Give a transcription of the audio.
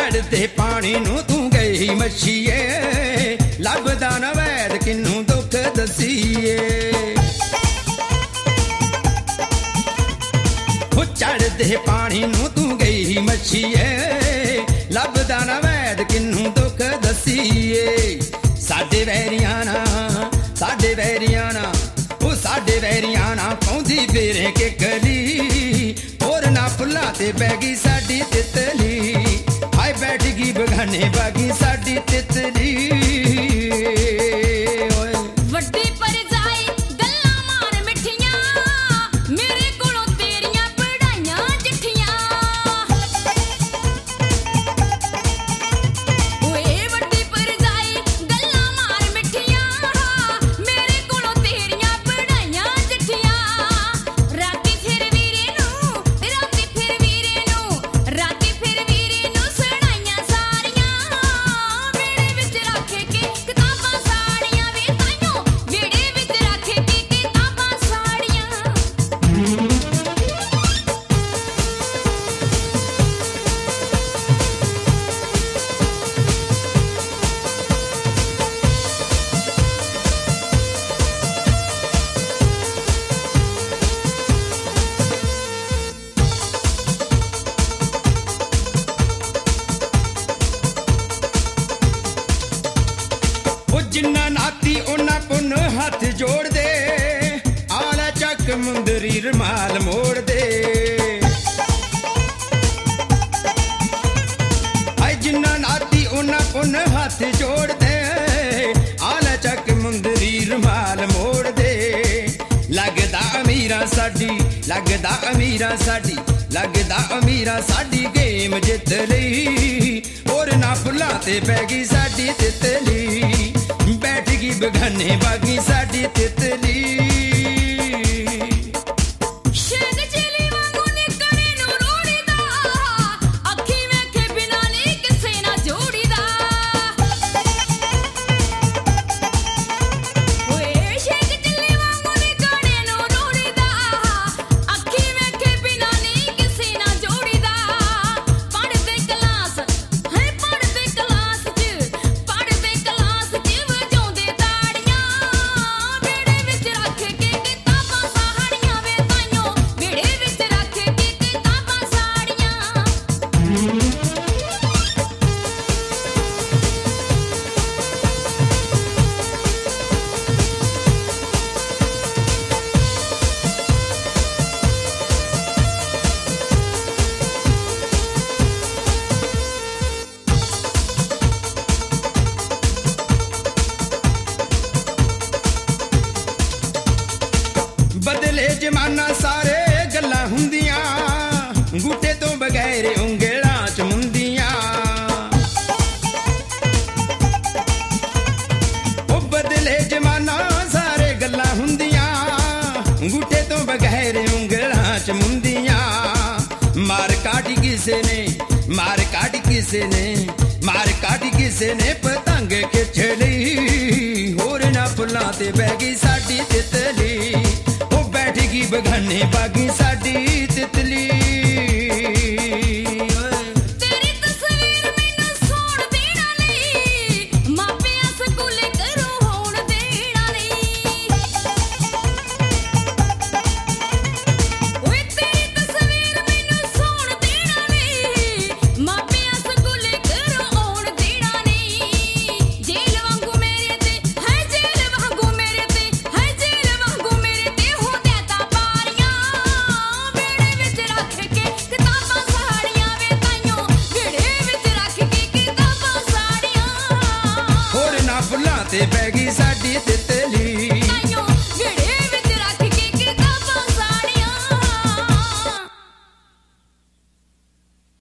ਚੜ੍ਹਦੇ ਪਾਣੀ ਨੂੰ ਤੂੰ ਗਈ ਮੱਛੀਏ, ਲੱਭਦਾ ਨਾ ਵੈਦ ਕਿਨੂੰ ਦੁੱਖ ਦਸੀਏ। ਚੜ੍ਹਦੇ ਪਾਣੀ ਨੂੰ ਤੂੰ ਗਈ ਮੱਛੀਏ, ਲੱਭਦਾ ਨਾ ਵੈਦ ਕਿਨੂੰ ਦੁੱਖ ਦਸੀਏ। ਸਾਡੇ ਵੈਰੀਆਂ ਨਾ, ਸਾਡੇ ਵੈਰੀਆਂ ਨਾ, ਉਹ ਸਾਡੇ ਵੈਰੀਆਂ ਨਾ ਪਾਉਂਦੀ ਫੇਰੇ ਕੇ ਕਲੀ, ਹੋਰ ਨਾ ਫੁੱਲਾਂ ਤੇ ਬਹਿ ਗਈ ਸਾਡੀ ਤਿਤਲੀ। ਹਾਏ ਬੈਠ ਗਈ ਬਗਾਨੇ ਬਾਗੀ ਸਾਡੀ ਤਿਤਲੀ। ਜਿੰਨਾ ਨਾਤੀ ਉਹਨਾਂ ਪੁੰਨ ਹੱਥ ਜੋੜਦੇ, ਆਲਾ ਚੱਕ ਮੁੰਦਰੀ ਰਮਾਲ ਮੋੜਦੇ। ਆਏ ਜਿੰਨਾ ਨਾਤੀ ਉਹਨਾਂ ਪੁੰਨ ਹੱਥ ਜੋੜਦੇ, ਆਲਾ ਚੱਕ ਮੁੰਦਰੀ ਰਮਾਲ ਮੋੜਦੇ। ਲੱਗਦਾ ਅਮੀਰਾਂ ਸਾਡੀ, ਲੱਗਦਾ ਅਮੀਰਾਂ ਸਾਡੀ, ਲੱਗਦਾ ਅਮੀਰਾਂ ਸਾਡੀ ਗੇਮ ਜਿੱਤ ਲਈ, ਹੋਰ ਨਾ ਫੁੱਲਾਂ ਤੇ ਪੈ ਗਈ ਸਾਡੀ ਤਿਤਲੀ। ਬੈਠ ਗਈ ਬਗਾਨੇ ਬਾਗੀ ਸਾਡੀ ਤਿਤਲੀ। ਬਦਲੇ ਜ਼ਮਾਨਾ ਸਾਰੇ ਗੱਲਾਂ ਹੁੰਦੀਆਂ, ਅੰਗੂਠੇ ਤੋਂ ਬਗੈਰ ਉਂਗਲਾਂ ਚ ਮੁੰਦੀਆਂ। ਉਹ ਬਦਲੇ ਜ਼ਮਾਨਾ ਸਾਰੇ ਗੱਲਾਂ ਹੁੰਦੀਆਂ, ਅੰਗੂਠੇ ਤੋਂ ਬਗੈਰ ਉਂਗਲਾਂ ਚ ਮੁੰਦੀਆਂ। ਮਾਰ ਕਾਟੀ ਕਿਸੇ ਨੇ, ਮਾਰ ਕਾਟੀ ਕਿਸੇ ਨੇ, ਮਾਰ ਕਾਟੀ ਕਿਸੇ ਨੇ ਪਤੰਗ ਖਿੱਚ ਲਈ, ਹੋਰ ਨਾ ਫੁੱਲਾਂ ਤੇ ਬਹਿ ਗਈ ਸਾਡੀ ਤਿਤਲੀ। ਬੈਠ ਗਈ ਬਗਾਨੇ ਬਾਗੀ ਸਾਡੀ ਤਿਤਲੀ। ਫੁੱਲਾਂ ਤੇ ਪੈ ਗਈ ਸਾਡੀ